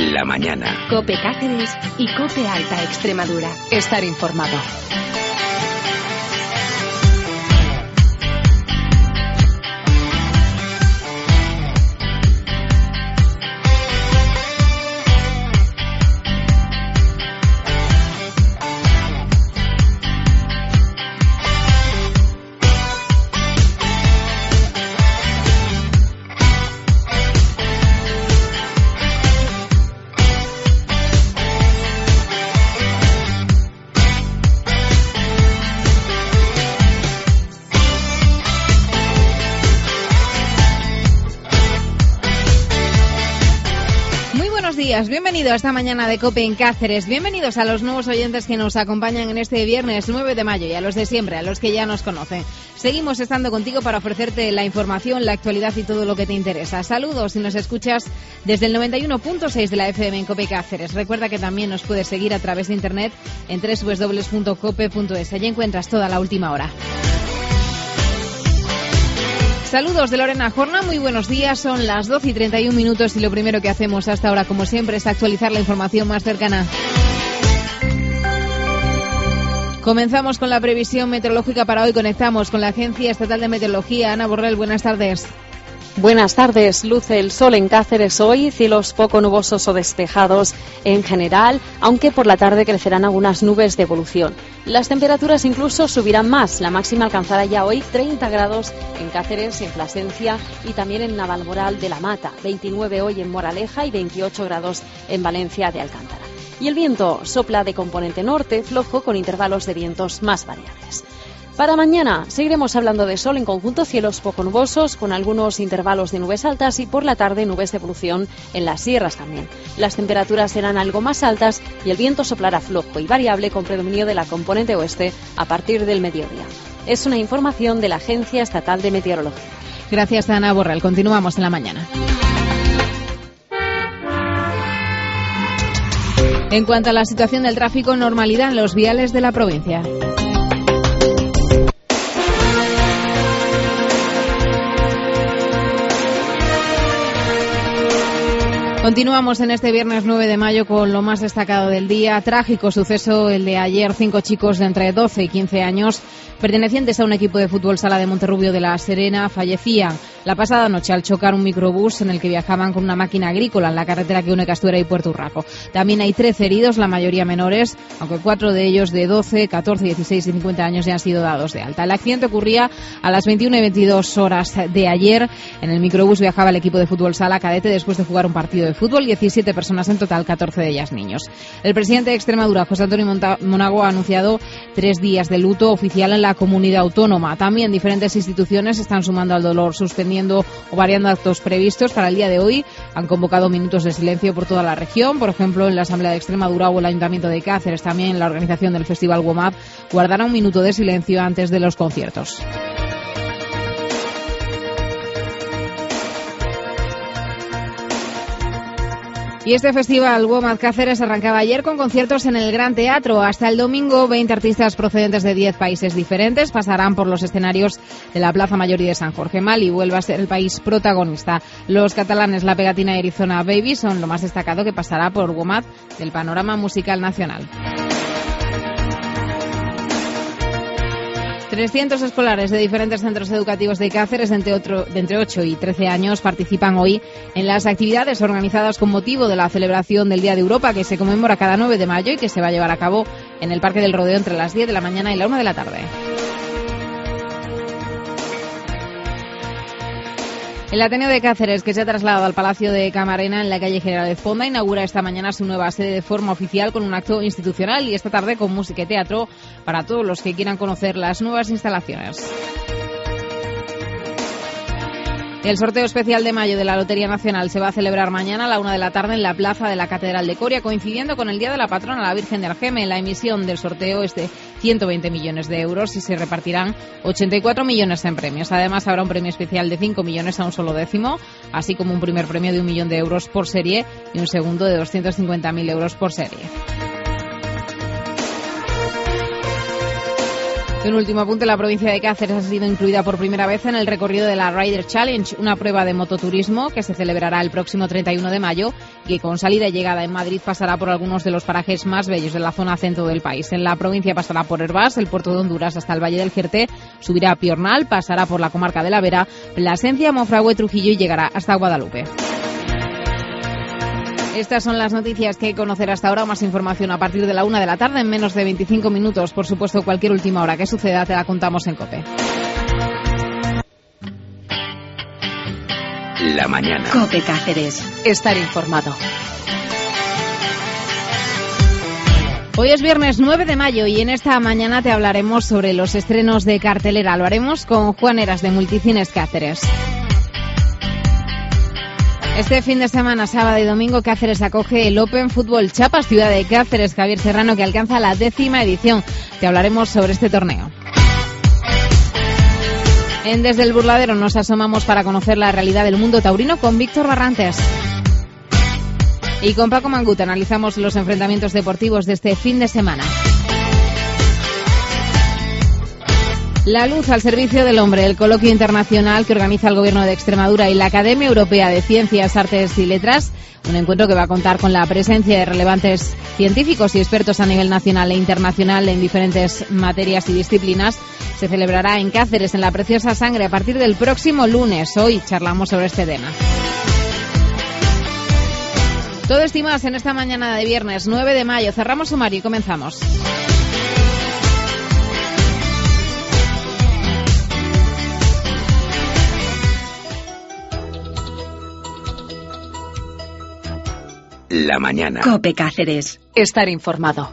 la mañana. COPE Cáceres y COPE Alta Extremadura. Estar informado. Bienvenido a esta mañana de COPE en Cáceres. Bienvenidos a los nuevos oyentes que nos acompañan en este viernes 9 de mayo y a los de siempre, a los que ya nos conocen. Seguimos estando contigo para ofrecerte la información, la actualidad y todo lo que te interesa. Saludos si nos escuchas desde el 91.6 de la FM en COPE Cáceres. Recuerda que también nos puedes seguir a través de internet en www.cope.es. Allí encuentras toda la última hora. Saludos de Lorena Jorna, muy buenos días, son las 12:31 y lo primero que hacemos hasta ahora, como siempre, es actualizar la información más cercana. Comenzamos con la previsión meteorológica para hoy, conectamos con la Agencia Estatal de Meteorología. Ana Borrell, buenas tardes. Buenas tardes. Luce el sol en Cáceres hoy, cielos poco nubosos o despejados en general, aunque por la tarde crecerán algunas nubes de evolución. Las temperaturas incluso subirán más. La máxima alcanzará ya hoy 30 grados en Cáceres, en Plasencia y también en Navalmoral de la Mata, 29 hoy en Moraleja y 28 grados en Valencia de Alcántara. Y el viento sopla de componente norte, flojo, con intervalos de vientos más variables. Para mañana seguiremos hablando de sol en conjunto, cielos poco nubosos, con algunos intervalos de nubes altas y por la tarde nubes de evolución en las sierras también. Las temperaturas serán algo más altas y el viento soplará flojo y variable con predominio de la componente oeste a partir del mediodía. Es una información de la Agencia Estatal de Meteorología. Gracias, Ana Borrell. Continuamos en la mañana. En cuanto a la situación del tráfico, normalidad en los viales de la provincia. Continuamos en este viernes 9 de mayo con lo más destacado del día. Trágico suceso el de ayer. 5 chicos de entre 12 y 15 años, pertenecientes a un equipo de fútbol sala de Monterrubio de la Serena, fallecían la pasada noche al chocar un microbús en el que viajaban con una máquina agrícola en la carretera que une Castuera y Puerto Urraco. También hay 13 heridos, la mayoría menores, aunque 4 de ellos de 12, 14, 16 y 50 años ya han sido dados de alta. El accidente ocurría a las 21 y 22 horas de ayer. En el microbús viajaba el equipo de fútbol sala cadete después de jugar un partido de fútbol, 17 personas en total, 14 de ellas niños. El presidente de Extremadura, José Antonio Monago, ha anunciado 3 días de luto oficial en la comunidad autónoma. También diferentes instituciones están sumando al dolor, suspendiendo o variando actos previstos. Para el día de hoy han convocado minutos de silencio por toda la región, por ejemplo en la Asamblea de Extremadura o el Ayuntamiento de Cáceres. También la organización del Festival WOMAD guardará un minuto de silencio antes de los conciertos. Y este festival WOMAD Cáceres arrancaba ayer con conciertos en el Gran Teatro. Hasta el domingo, 20 artistas procedentes de 10 países diferentes pasarán por los escenarios de la Plaza Mayor y de San Jorge. Mali vuelve a ser el país protagonista. Los catalanes La Pegatina y Arizona Baby son lo más destacado que pasará por WOMAD del panorama musical nacional. 300 escolares de diferentes centros educativos de Cáceres de entre 8 y 13 años participan hoy en las actividades organizadas con motivo de la celebración del Día de Europa, que se conmemora cada 9 de mayo y que se va a llevar a cabo en el Parque del Rodeo entre las 10 de la mañana y la 1 de la tarde. El Ateneo de Cáceres, que se ha trasladado al Palacio de Camarena en la calle General Ezponda, inaugura esta mañana su nueva sede de forma oficial con un acto institucional y esta tarde con música y teatro para todos los que quieran conocer las nuevas instalaciones. El sorteo especial de mayo de la Lotería Nacional se va a celebrar mañana a la 1 de la tarde en la plaza de la Catedral de Coria, coincidiendo con el Día de la Patrona, la Virgen del Geme. La emisión del sorteo es de 120 millones de euros y se repartirán 84 millones en premios. Además, habrá un premio especial de 5 millones a un solo décimo, así como un primer premio de 1 millón de euros por serie y un segundo de 250.000 euros por serie. Un último apunte, la provincia de Cáceres ha sido incluida por primera vez en el recorrido de la Rider Challenge, una prueba de mototurismo que se celebrará el próximo 31 de mayo y que con salida y llegada en Madrid pasará por algunos de los parajes más bellos de la zona centro del país. En la provincia pasará por Hervás, el puerto de Honduras hasta el Valle del Jerte, subirá a Piornal, pasará por la comarca de la Vera, Plasencia, Monfragüe, Trujillo y llegará hasta Guadalupe. Estas son las noticias que hay que conocer hasta ahora. Más información a partir de la 1 de la tarde, en menos de 25 minutos. Por supuesto, cualquier última hora que suceda te la contamos en COPE. La mañana. COPE Cáceres. Estar informado. Hoy es viernes 9 de mayo y en esta mañana te hablaremos sobre los estrenos de cartelera. Lo haremos con Juan Heras de Multicines Cáceres. Este fin de semana, sábado y domingo, Cáceres acoge el Open Fútbol Chapas Ciudad de Cáceres, Javier Serrano, que alcanza la 10ª edición. Te hablaremos sobre este torneo. En Desde el Burladero nos asomamos para conocer la realidad del mundo taurino con Víctor Barrantes. Y con Paco Mangut analizamos los enfrentamientos deportivos de este fin de semana. La luz al servicio del hombre, el coloquio internacional que organiza el Gobierno de Extremadura y la Academia Europea de Ciencias, Artes y Letras, un encuentro que va a contar con la presencia de relevantes científicos y expertos a nivel nacional e internacional en diferentes materias y disciplinas, se celebrará en Cáceres, en la Preciosa Sangre, a partir del próximo lunes. Hoy charlamos sobre este tema. Todo esto y más en esta mañana de viernes 9 de mayo. Cerramos sumario y comenzamos. La mañana. COPE Cáceres. Estar informado.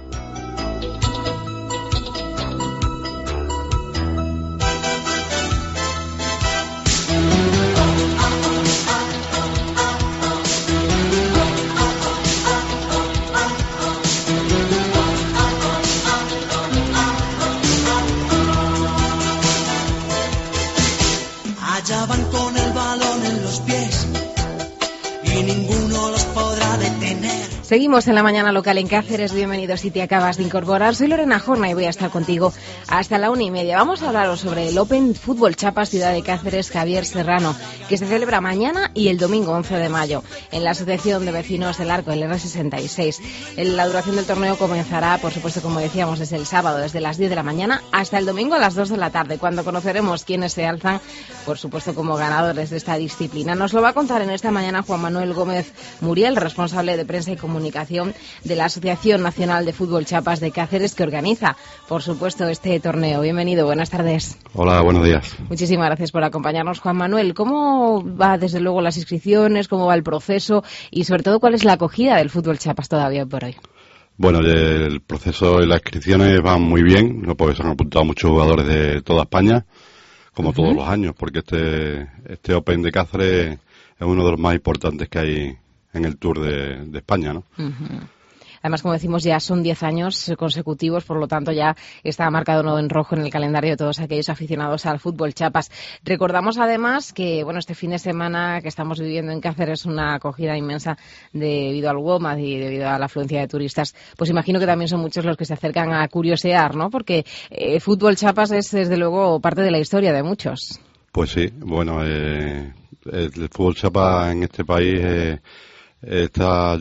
Allá van con el balón en los pies y ninguno los podrá detener. Seguimos en la mañana local en Cáceres. Bienvenidos si te acabas de incorporar. Soy Lorena Jorna y voy a estar contigo hasta la 1:30. Vamos a hablaros sobre el Open Fútbol Chapas Ciudad de Cáceres, Javier Serrano, que se celebra mañana y el domingo 11 de mayo en la Asociación de Vecinos del Arco, el R66. La duración del torneo comenzará, por supuesto, como decíamos, desde el sábado, desde las 10 de la mañana hasta el domingo a las 2 de la tarde, cuando conoceremos quiénes se alzan, por supuesto, como ganadores de esta disciplina. Nos lo va a contar en esta mañana Juan Manuel Gómez Muriel, responsable de prensa y comunicación de la Asociación Nacional de Fútbol Chapas de Cáceres, que organiza, por supuesto, este torneo. Bienvenido, buenas tardes. Hola, buenos días. Muchísimas gracias por acompañarnos, Juan Manuel. ¿Cómo va, desde luego, las inscripciones? ¿Cómo va el proceso? Y, sobre todo, ¿cuál es la acogida del fútbol chapas todavía por hoy? Bueno, el proceso y las inscripciones van muy bien, ¿no? Porque se han apuntado muchos jugadores de toda España, como todos los años, porque este Open de Cáceres es uno de los más importantes que hay en el Tour de España, ¿no? Además, como decimos, ya son 10 años consecutivos, por lo tanto ya está marcado en rojo en el calendario de todos aquellos aficionados al fútbol chapas. Recordamos además que, bueno, este fin de semana que estamos viviendo en Cáceres es una acogida inmensa debido al WOMAD y debido a la afluencia de turistas. Pues imagino que también son muchos los que se acercan a curiosear, ¿no? Porque fútbol chapas es, desde luego, parte de la historia de muchos. Pues sí, bueno, el fútbol chapa en este país está...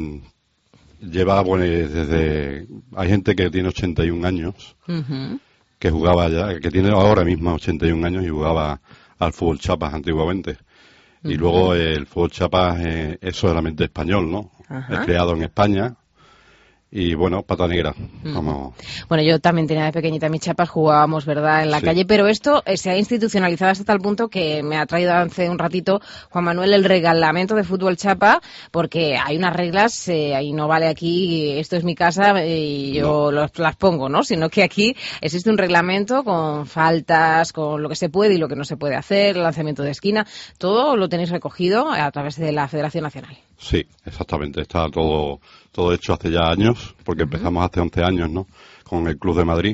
Lleva, bueno, desde... Hay gente que tiene 81 años, que jugaba ya, que tiene ahora mismo 81 años y jugaba al fútbol chapas antiguamente. Y luego el fútbol chapas es solamente español, ¿no? Es creado en España. Y bueno, pata negra. Como... Bueno, yo también tenía de pequeñita mis chapas, jugábamos, ¿verdad?, en la calle, pero esto se ha institucionalizado hasta tal punto que me ha traído hace un ratito, Juan Manuel, el reglamento de fútbol chapa, porque hay unas reglas, y no vale aquí, esto es mi casa y yo las pongo, ¿no? Sino que aquí existe un reglamento con faltas, con lo que se puede y lo que no se puede hacer, lanzamiento de esquina, todo lo tenéis recogido a través de la Federación Nacional. Sí, exactamente, está todo hecho hace ya años, porque empezamos hace 11 años, ¿no?, con el Club de Madrid.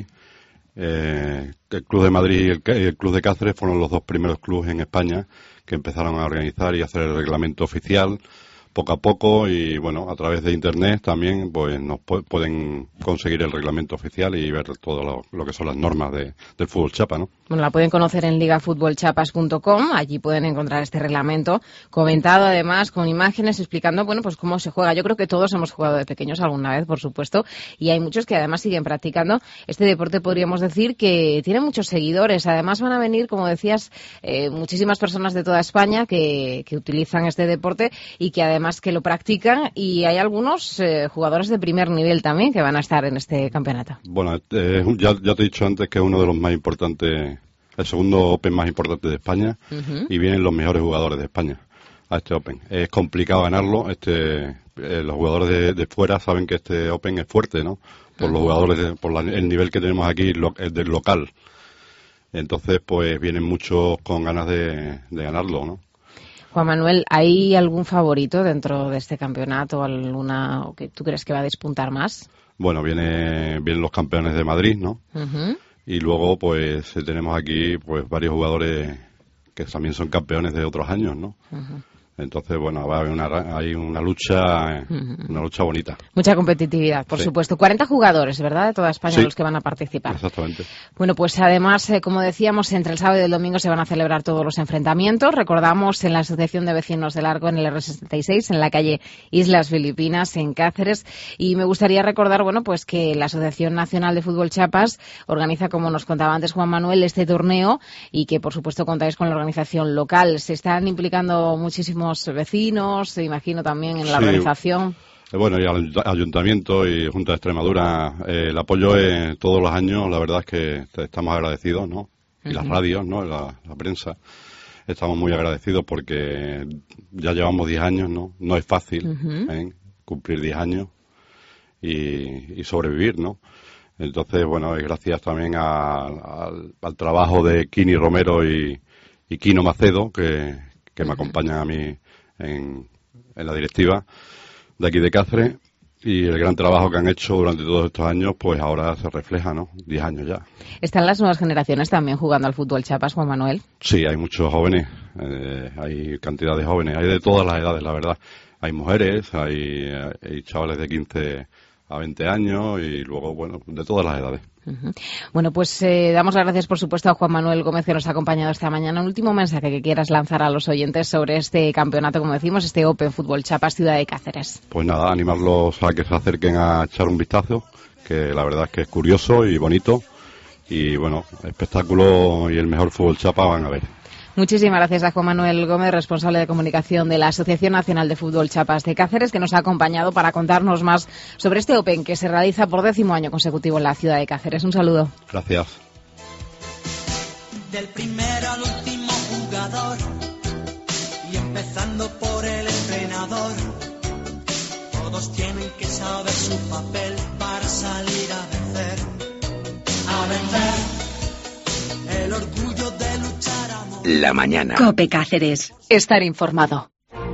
El Club de Madrid y el Club de Cáceres fueron los dos primeros clubes en España que empezaron a organizar y hacer el reglamento oficial poco a poco, y bueno, a través de internet también pues nos pueden conseguir el reglamento oficial y ver todo lo que son las normas del fútbol chapa, ¿no? Bueno, la pueden conocer en ligafutbolchapas.com, allí pueden encontrar este reglamento comentado además con imágenes explicando, bueno, pues cómo se juega. Yo creo que todos hemos jugado de pequeños alguna vez, por supuesto, y hay muchos que además siguen practicando este deporte. Podríamos decir que tiene muchos seguidores. Además van a venir, como decías, muchísimas personas de toda España que utilizan este deporte y que además que lo practican, y hay algunos jugadores de primer nivel también que van a estar en este campeonato. Bueno, ya te he dicho antes que es uno de los más importantes, el segundo Open más importante de España, y vienen los mejores jugadores de España a este Open. Es complicado ganarlo. Los jugadores de fuera saben que este Open es fuerte, ¿no? Por los jugadores, el nivel que tenemos aquí del local. Entonces, pues vienen muchos con ganas de ganarlo, ¿no? Juan Manuel, ¿hay algún favorito dentro de este campeonato, alguna que tú crees que va a despuntar más? Bueno, vienen los campeones de Madrid, ¿no? Y luego, pues, tenemos aquí pues varios jugadores que también son campeones de otros años, ¿no? Entonces, bueno, va a haber una lucha bonita. Mucha competitividad, por supuesto. 40 jugadores, ¿verdad?, de toda España, los que van a participar. Exactamente. Bueno, pues además, como decíamos, entre el sábado y el domingo se van a celebrar todos los enfrentamientos. Recordamos en la Asociación de Vecinos del Arco, en el R66, en la calle Islas Filipinas, en Cáceres. Y me gustaría recordar, bueno, pues que la Asociación Nacional de Fútbol Chapas organiza, como nos contaba antes Juan Manuel, este torneo, y que, por supuesto, contáis con la organización local. Se están implicando muchísimos vecinos, imagino, también en la organización. Bueno, y al Ayuntamiento y Junta de Extremadura, el apoyo es todos los años, la verdad es que estamos agradecidos, ¿no? Y las radios, ¿no? La prensa, estamos muy agradecidos porque ya llevamos 10 años, ¿no? No es fácil cumplir 10 años y sobrevivir, ¿no? Entonces, bueno, es gracias también al trabajo de Kini Romero y Kino Macedo, que me acompañan a mí en la directiva de aquí de Cáceres, y el gran trabajo que han hecho durante todos estos años, pues ahora se refleja, ¿no? 10 años ya. ¿Están las nuevas generaciones también jugando al fútbol chapas, Juan Manuel? Sí, hay muchos jóvenes, hay cantidad de jóvenes, hay de todas las edades, la verdad. Hay mujeres, hay chavales de 15 a 20 años y luego, bueno, de todas las edades. Bueno, pues damos las gracias, por supuesto, a Juan Manuel Gómez, que nos ha acompañado esta mañana. Un último mensaje que quieras lanzar a los oyentes sobre este campeonato, como decimos, este Open Fútbol Chapas Ciudad de Cáceres. Pues nada, animarlos a que se acerquen a echar un vistazo, que la verdad es que es curioso y bonito, y bueno, espectáculo y el mejor fútbol chapa van a ver. Muchísimas gracias a Juan Manuel Gómez, responsable de comunicación de la Asociación Nacional de Fútbol Chapas de Cáceres, que nos ha acompañado para contarnos más sobre este Open que se realiza por 10º año consecutivo en la ciudad de Cáceres. Un saludo. Gracias. Del primero al último jugador y empezando por el entrenador, todos tienen que saber su papel para salir a vencer el orgullo de luchar. La mañana. COPE Cáceres. Estar informado.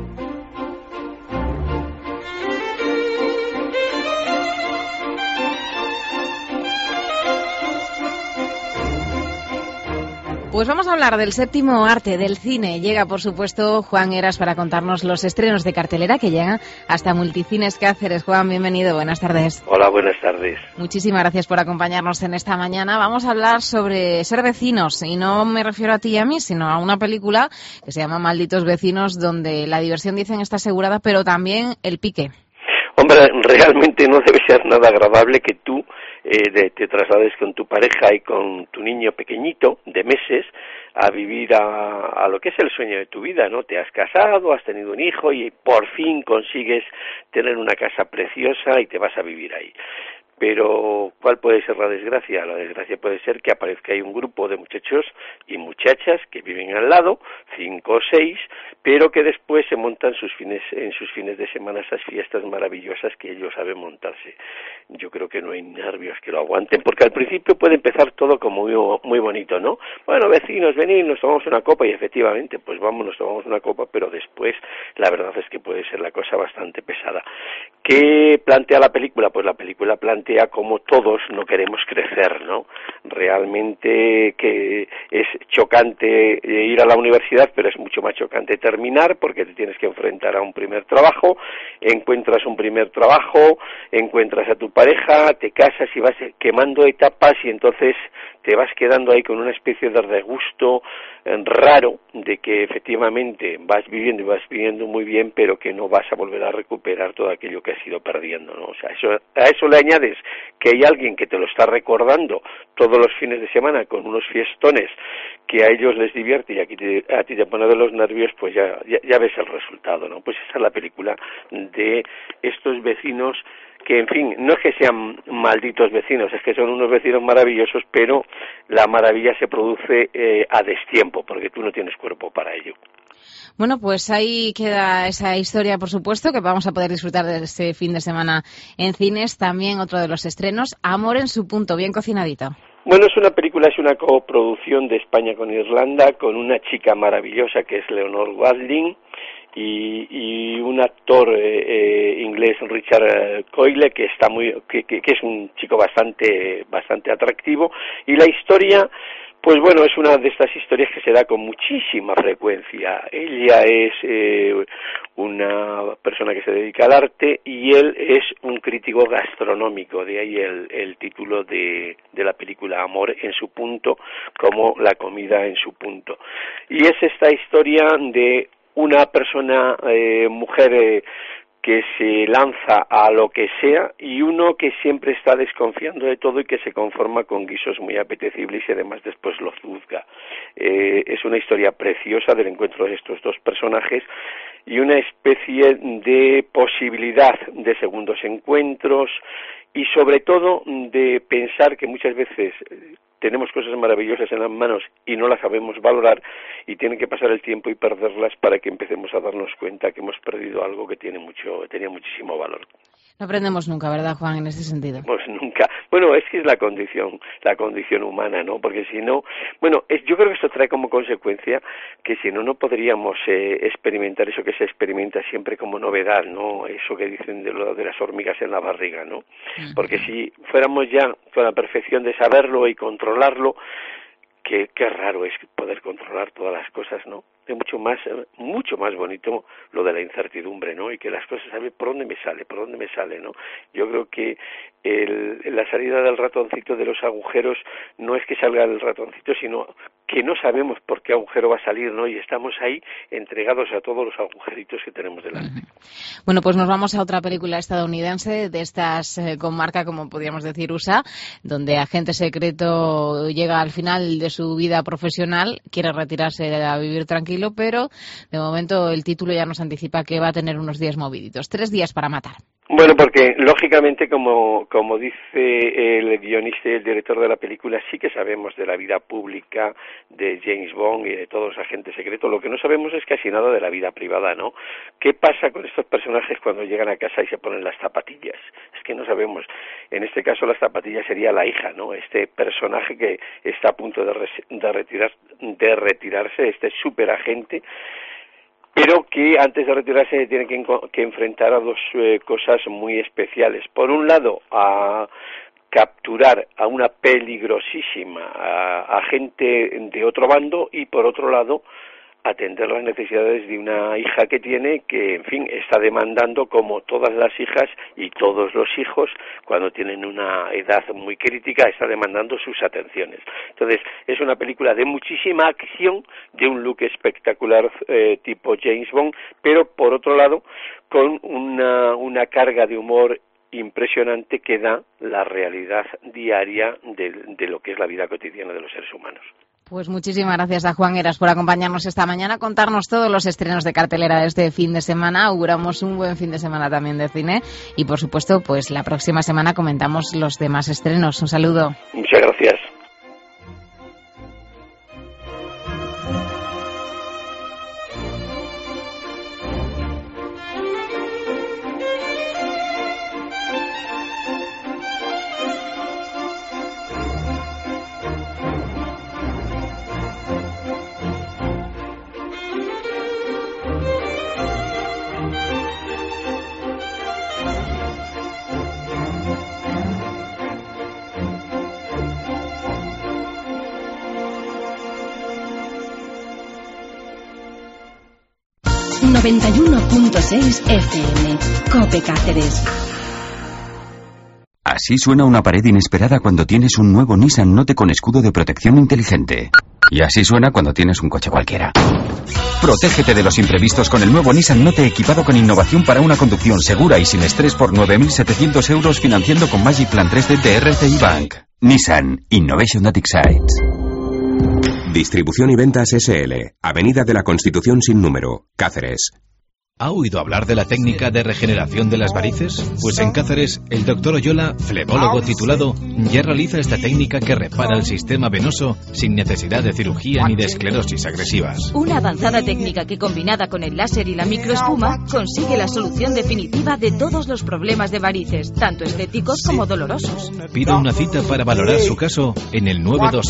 Pues vamos a hablar del séptimo arte, del cine. Llega, por supuesto, Juan Heras para contarnos los estrenos de cartelera que llegan hasta Multicines Cáceres. Juan, bienvenido, buenas tardes. Hola, buenas tardes. Muchísimas gracias por acompañarnos en esta mañana. Vamos a hablar sobre ser vecinos, y no me refiero a ti y a mí, sino a una película que se llama Malditos Vecinos, donde la diversión, dicen, está asegurada, pero también el pique. Hombre, realmente no debe ser nada agradable que tú te traslades con tu pareja y con tu niño pequeñito de meses a vivir a lo que es el sueño de tu vida, ¿no? Te has casado, has tenido un hijo y por fin consigues tener una casa preciosa y te vas a vivir ahí. Pero, ¿cuál puede ser la desgracia? La desgracia puede ser que aparezca ahí un grupo de muchachos y muchachas que viven al lado, 5 o 6, pero que después se montan en sus fines de semana esas fiestas maravillosas que ellos saben montarse. Yo creo que no hay nervios que lo aguanten, porque al principio puede empezar todo como muy bonito, ¿no? Bueno, vecinos, venid, nos tomamos una copa, y efectivamente, pues vamos, nos tomamos una copa, pero después la verdad es que puede ser la cosa bastante pesada. ¿Qué plantea la película? Pues la película plantea cómo todos no queremos crecer, ¿no? Realmente que es chocante ir a la universidad, pero es mucho más chocante terminar, porque te tienes que enfrentar a un primer trabajo, encuentras un primer trabajo, encuentras a tu pareja, te casas y vas quemando etapas, y entonces te vas quedando ahí con una especie de regusto raro de que efectivamente vas viviendo muy bien, pero que no vas a volver a recuperar todo aquello que has ido perdiendo, ¿no? O sea, a eso le añades que hay alguien que te lo está recordando todos los fines de semana con unos fiestones que a ellos les divierte y a ti te pone de los nervios, pues ya ves el resultado, ¿no? Pues esa es la película de estos vecinos que, en fin, no es que sean malditos vecinos, es que son unos vecinos maravillosos, pero la maravilla se produce a destiempo, porque tú no tienes cuerpo para ello. Bueno, pues ahí queda esa historia, por supuesto, que vamos a poder disfrutar de este fin de semana en cines. También otro de los estrenos, Amor en su punto, bien cocinadito. Bueno, es una coproducción de España con Irlanda, con una chica maravillosa que es Leonor Watling, y un actor inglés, Richard Coyle, que es un chico bastante atractivo, y la historia, pues bueno, es una de estas historias que se da con muchísima frecuencia. Ella es una persona que se dedica al arte y él es un crítico gastronómico, de ahí el título de la película, Amor en su punto, como la comida en su punto. Y es esta historia de una persona, mujer, que se lanza a lo que sea, y uno que siempre está desconfiando de todo y que se conforma con guisos muy apetecibles y además después lo juzga. Es una historia preciosa del encuentro de estos dos personajes y una especie de posibilidad de segundos encuentros, y sobre todo de pensar que muchas veces tenemos cosas maravillosas en las manos y no las sabemos valorar, y tiene que pasar el tiempo y perderlas para que empecemos a darnos cuenta que hemos perdido algo que tenía muchísimo valor. No aprendemos nunca, ¿verdad, Juan, en ese sentido? Pues nunca. Bueno, es que es la condición humana, ¿no? Porque si no, bueno, yo creo que esto trae como consecuencia que si no podríamos experimentar eso que se experimenta siempre como novedad, ¿no? Eso que dicen de las hormigas en la barriga, ¿no? Porque si fuéramos ya con la perfección de saberlo y controlarlo, qué raro es poder controlar todas las cosas, ¿no? Es mucho más bonito lo de la incertidumbre, ¿no? Y que las cosas, ¿sabes? ¿Por dónde me sale, no? Yo creo que la salida del ratoncito de los agujeros no es que salga el ratoncito, sino que no sabemos por qué agujero va a salir, ¿no? Y estamos ahí entregados a todos los agujeritos que tenemos delante. Bueno, pues nos vamos a otra película estadounidense de estas con marca, como podríamos decir, USA, donde agente secreto llega al final de su vida profesional, quiere retirarse a vivir tranquilo, pero de momento el título ya nos anticipa que va a tener unos días moviditos. 3 días para matar. Bueno, porque lógicamente, como dice el guionista y el director de la película, sí que sabemos de la vida pública de James Bond y de todos los agentes secretos. Lo que no sabemos es casi nada de la vida privada, ¿no? ¿Qué pasa con estos personajes cuando llegan a casa y se ponen las zapatillas? Es que no sabemos. En este caso las zapatillas sería la hija, ¿no? Este personaje que está a punto de retirarse, este superagente, pero que antes de retirarse tiene que enfrentar a dos cosas muy especiales. Por un lado, a capturar a una peligrosísima agente de otro bando, y por otro lado, atender las necesidades de una hija que tiene, que, en fin, está demandando, como todas las hijas y todos los hijos, cuando tienen una edad muy crítica, está demandando sus atenciones. Entonces, es una película de muchísima acción, de un look espectacular tipo James Bond, pero, por otro lado, con una carga de humor impresionante que da la realidad diaria de lo que es la vida cotidiana de los seres humanos. Pues muchísimas gracias a Juan Heras por acompañarnos esta mañana, contarnos todos los estrenos de cartelera de este fin de semana. Auguramos un buen fin de semana también de cine y, por supuesto, pues la próxima semana comentamos los demás estrenos. Un saludo. Muchas gracias. 91.6 FM. COPE Cáceres. Así suena una pared inesperada cuando tienes un nuevo Nissan Note con escudo de protección inteligente. Y así suena cuando tienes un coche cualquiera. Protégete de los imprevistos con el nuevo Nissan Note equipado con innovación para una conducción segura y sin estrés por 9.700 euros financiando con Magic Plan 3D de RCI Bank. Nissan Innovation That Excites. Distribución y ventas SL. Avenida de la Constitución sin número, Cáceres. ¿Ha oído hablar de la técnica de regeneración de las varices? Pues en Cáceres, el doctor Oyola, flebólogo titulado, ya realiza esta técnica que repara el sistema venoso sin necesidad de cirugía ni de esclerosis agresivas. Una avanzada técnica que, combinada con el láser y la microespuma, consigue la solución definitiva de todos los problemas de varices, tanto estéticos como dolorosos. Pida una cita para valorar su caso en el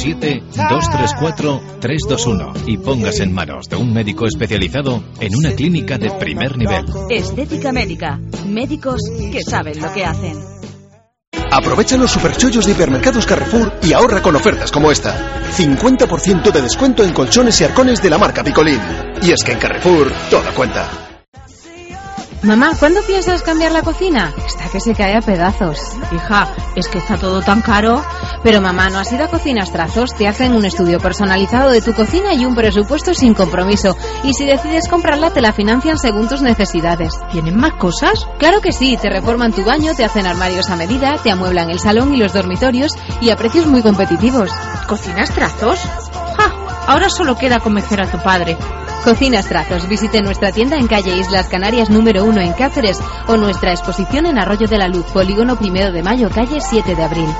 927-234-321 y póngase en manos de un médico especializado en una clínica de primer nivel. Estética médica. Médicos que saben lo que hacen. Aprovecha los superchollos de Hipermercados Carrefour y ahorra con ofertas como esta. 50% de descuento en colchones y arcones de la marca Picolín. Y es que en Carrefour todo cuenta. Mamá, ¿cuándo piensas cambiar la cocina? Está que se cae a pedazos. Hija, es que está todo tan caro. Pero mamá, ¿no has ido a Cocinas Trazos? Te hacen un estudio personalizado de tu cocina y un presupuesto sin compromiso. Y si decides comprarla, te la financian según tus necesidades. ¿Tienen más cosas? Claro que sí, te reforman tu baño, te hacen armarios a medida, te amueblan el salón y los dormitorios y a precios muy competitivos. ¿Cocinas Trazos? ¡Ja! Ahora solo queda convencer a tu padre. Cocinas Trazos. Visite nuestra tienda en calle Islas Canarias número 1 en Cáceres o nuestra exposición en Arroyo de la Luz, Polígono 1 de Mayo, calle 7 de Abril.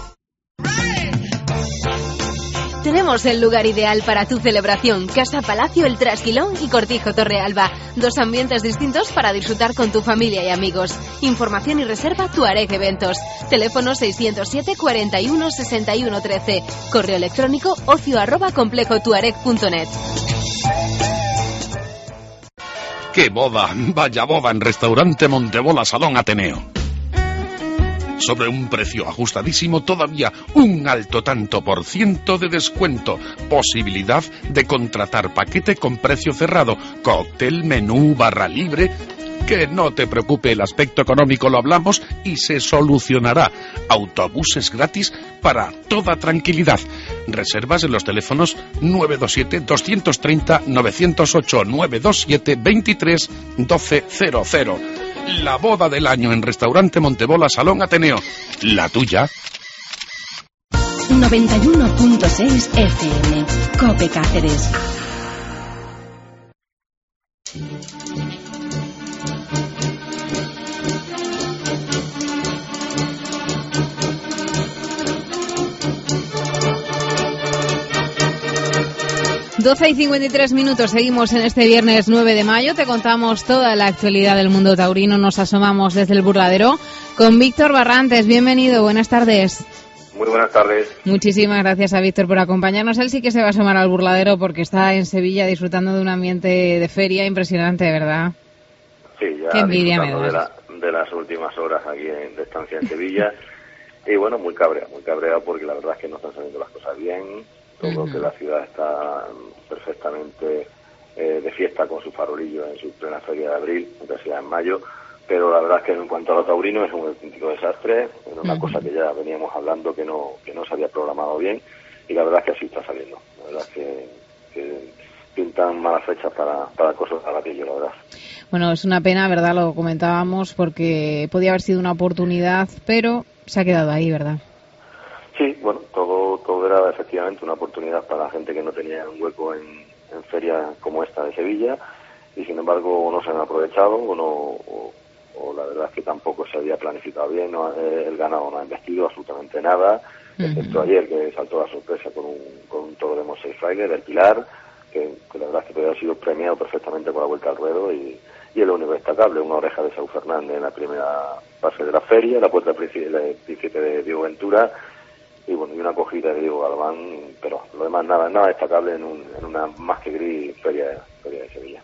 Tenemos el lugar ideal para tu celebración. Casa Palacio El Trasquilón y Cortijo Torrealba. 2 ambientes distintos para disfrutar con tu familia y amigos. Información y reserva Tuareg Eventos. Teléfono 607 41 61 13. Correo electrónico ocio@complejotuareg.net. ¡Qué boda! Vaya boda en Restaurante Montebola Salón Ateneo. Sobre un precio ajustadísimo, todavía un alto tanto por ciento de descuento. Posibilidad de contratar paquete con precio cerrado. Cóctel, menú, barra libre. Que no te preocupe, el aspecto económico lo hablamos y se solucionará. Autobuses gratis para toda tranquilidad. Reservas en los teléfonos 927-230-908, 927-23-1200. La boda del año en Restaurante Montebola Salón Ateneo. La tuya. 91.6 FM. COPE Cáceres. Doce y 53 minutos, seguimos en este viernes 9 de mayo, te contamos toda la actualidad del mundo taurino, nos asomamos desde el burladero con Víctor Barrantes. Bienvenido, buenas tardes. Muy buenas tardes. Muchísimas gracias a Víctor por acompañarnos. Él sí que se va a asomar al burladero porque está en Sevilla disfrutando de un ambiente de feria impresionante, ¿verdad? Sí, ya qué envidia me das. De las últimas horas aquí de estancia en Sevilla. Y bueno, muy cabreado porque la verdad es que no están saliendo las cosas bien. Todo que la ciudad está perfectamente de fiesta con su farolillo en su plena feria de abril, aunque sea en mayo, pero la verdad es que en cuanto a lo taurino es un auténtico desastre, era una cosa que ya veníamos hablando que no se había programado bien, y la verdad es que así está saliendo. La verdad es que pintan malas fechas para cosas a latillo, la verdad. Bueno, es una pena, ¿verdad? Lo comentábamos porque podía haber sido una oportunidad, pero se ha quedado ahí, ¿verdad? Sí, bueno, todo era efectivamente una oportunidad para la gente que no tenía un hueco en ferias como esta de Sevilla, y sin embargo no se han aprovechado o la verdad es que tampoco se había planificado bien. El ganado no ha investido absolutamente nada, excepto ayer que saltó la sorpresa con un toro de Moses Fraile del Pilar, que la verdad es que podría haber sido premiado perfectamente con la vuelta al ruedo, y es lo único destacable, una oreja de Saúl Fernández en la primera fase de la feria, la puerta príncipe de Diego Ventura, y bueno, y una cogida de Diego Galván, pero lo demás nada destacable en una más que gris feria de Sevilla.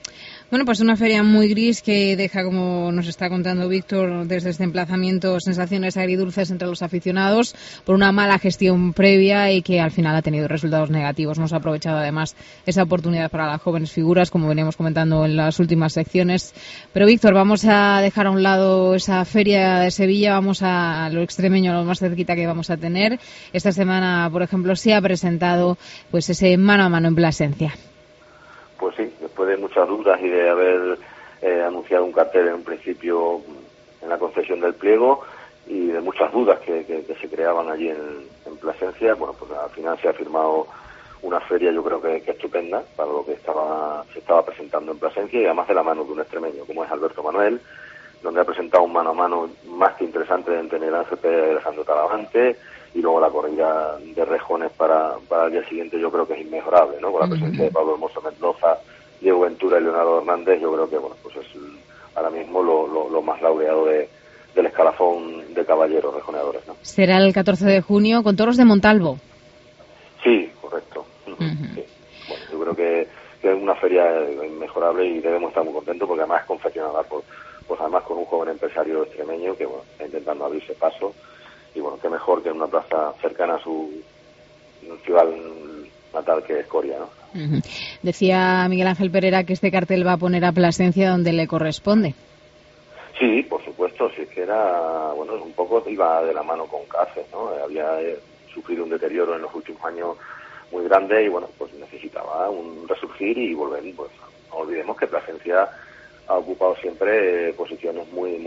Bueno, pues una feria muy gris que deja, como nos está contando Víctor, desde este emplazamiento sensaciones agridulces entre los aficionados por una mala gestión previa y que al final ha tenido resultados negativos. No se ha aprovechado además esa oportunidad para las jóvenes figuras, como veníamos comentando en las últimas secciones. Pero Víctor, vamos a dejar a un lado esa feria de Sevilla, vamos a lo extremeño, lo más cerquita que vamos a tener. Esta semana, por ejemplo, se ha presentado pues ese mano a mano en Plasencia. Pues sí, después de muchas dudas y de haber anunciado un cartel en un principio en la concesión del pliego y de muchas dudas que se creaban allí en Plasencia, bueno, pues al final se ha firmado una feria, yo creo que estupenda para lo que se estaba presentando en Plasencia, y además de la mano de un extremeño como es Alberto Manuel, donde ha presentado un mano a mano más que interesante entre Miguel Ángel Pérez y Alejandro Talavante, y luego la corrida de rejones para el día siguiente yo creo que es inmejorable, ¿no? Con la presencia de Pablo Hermoso Mendoza, Diego Ventura y Leonardo Hernández, yo creo que bueno, pues es ahora mismo lo más laureado del escalafón de caballeros rejoneadores, ¿no? Será el 14 de junio con toros de Montalvo. Sí, correcto. Sí. Bueno, yo creo que es una feria inmejorable y debemos estar muy contentos porque además es confeccionada pues además con un joven empresario extremeño que bueno, está intentando abrirse paso. Y bueno, qué mejor que en una plaza cercana a su ciudad natal que es Coria, ¿no? Decía Miguel Ángel Pereira que este cartel va a poner a Plasencia donde le corresponde. Sí, por supuesto, si es que era, bueno, un poco iba de la mano con Cáceres, ¿no? Había sufrido un deterioro en los últimos años muy grande y bueno, pues necesitaba un resurgir y volver, pues no olvidemos que Plasencia ha ocupado siempre posiciones muy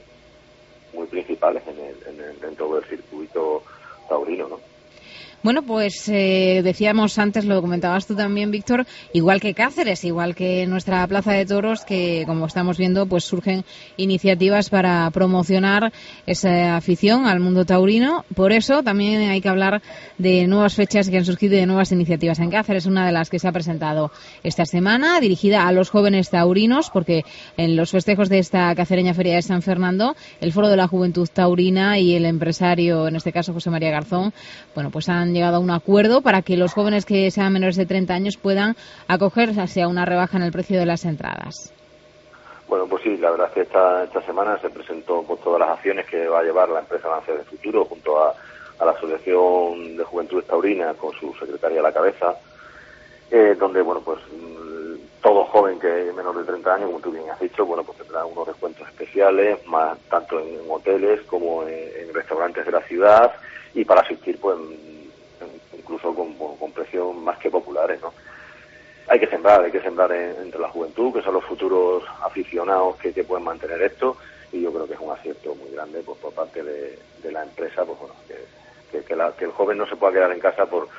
principales dentro del circuito taurino, ¿no? Bueno, pues decíamos antes, lo comentabas tú también, Víctor, igual que Cáceres, igual que nuestra Plaza de Toros, que como estamos viendo, pues surgen iniciativas para promocionar esa afición al mundo taurino. Por eso también hay que hablar de nuevas fechas que han surgido y de nuevas iniciativas en Cáceres. Una de las que se ha presentado esta semana, dirigida a los jóvenes taurinos, porque en los festejos de esta cacereña Feria de San Fernando, el Foro de la Juventud Taurina y el empresario, en este caso José María Garzón, bueno, pues han llegado a un acuerdo para que los jóvenes que sean menores de 30 años puedan acogerse a una rebaja en el precio de las entradas. Bueno, pues sí, la verdad es que esta semana se presentó por todas las acciones que va a llevar la empresa Lance del Futuro junto a la Asociación de Juventud Taurina con su secretaria a la cabeza, donde, bueno, pues todo joven que menor de 30 años, como tú bien has dicho, bueno, pues tendrá unos descuentos especiales, más tanto en hoteles como en restaurantes de la ciudad, y para asistir, pues, incluso con precios más que populares, ¿no? Hay que sembrar entre la juventud, que son los futuros aficionados que pueden mantener esto, y yo creo que es un acierto muy grande pues, por parte de la empresa, pues bueno, que el joven no se pueda quedar en casa por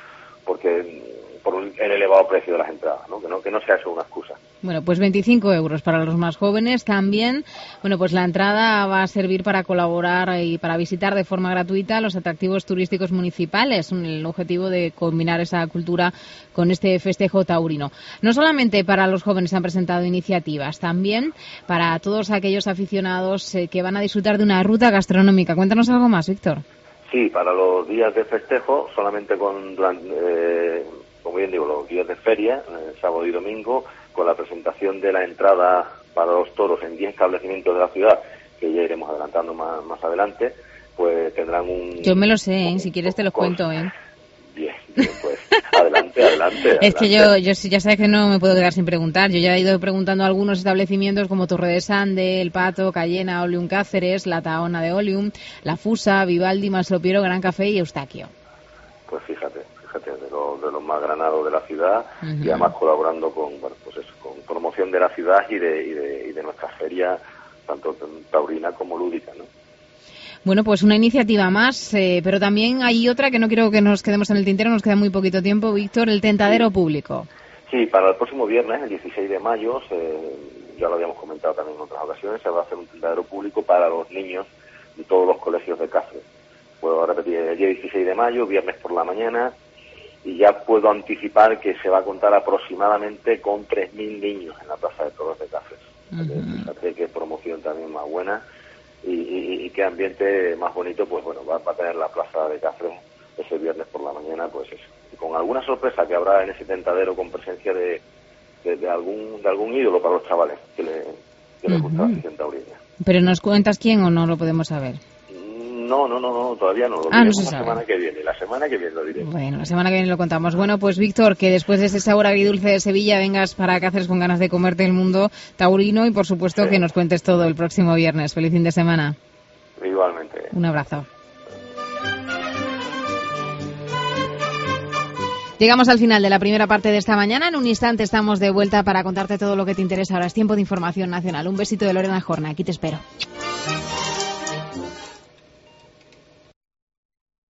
el elevado precio de las entradas, ¿no? Que no sea eso una excusa. Bueno, pues 25 euros para los más jóvenes también. Bueno, pues la entrada va a servir para colaborar y para visitar de forma gratuita los atractivos turísticos municipales. El objetivo de combinar esa cultura con este festejo taurino. No solamente para los jóvenes se han presentado iniciativas, también para todos aquellos aficionados que van a disfrutar de una ruta gastronómica. Cuéntanos algo más, Víctor. Sí, para los días de festejo, solamente como bien digo, los días de feria, sábado y domingo, con la presentación de la entrada para los toros en 10 establecimientos de la ciudad, que ya iremos adelantando más adelante, pues tendrán un... Yo me lo sé, si quieres te lo cuento, Bien, pues adelante. Es que yo ya sabes que no me puedo quedar sin preguntar. Yo ya he ido preguntando a algunos establecimientos como Torre de Sande, El Pato, Cayena, Oleum Cáceres, La Tahona de Oleum, La Fusa, Vivaldi, Malsopiero, Gran Café y Eustaquio. Pues fíjate, de los más granados de la ciudad, y además colaborando con promoción de la ciudad y de nuestras ferias, tanto taurina como lúdica, ¿no? Bueno, pues una iniciativa más, pero también hay otra que no quiero que nos quedemos en el tintero, nos queda muy poquito tiempo, Víctor, el tentadero público. Sí, para el próximo viernes, el 16 de mayo, ya lo habíamos comentado también en otras ocasiones, se va a hacer un tentadero público para los niños de todos los colegios de Cáceres. Puedo repetir, el día 16 de mayo, viernes por la mañana, y ya puedo anticipar que se va a contar aproximadamente con 3.000 niños en la Plaza de Toros de Cáceres. Fíjate qué promoción también más buena y qué ambiente más bonito, pues bueno, va a tener la Plaza de Cáceres ese viernes por la mañana, pues eso. Y con alguna sorpresa que habrá en ese tentadero con presencia de algún ídolo para los chavales que les gusta la afición taurina. ¿Pero nos cuentas quién o no lo podemos saber? No, todavía no. Lo no se sabe. La semana que viene lo diremos. Bueno, la semana que viene lo contamos. Bueno, pues Víctor, que después de ese sabor agridulce de Sevilla vengas para Cáceres con ganas de comerte el mundo taurino y por supuesto que nos cuentes todo el próximo viernes. Feliz fin de semana. Igualmente. Un abrazo. Llegamos al final de la primera parte de esta mañana. En un instante estamos de vuelta para contarte todo lo que te interesa. Ahora es tiempo de información nacional. Un besito de Lorena Jorna. Aquí te espero.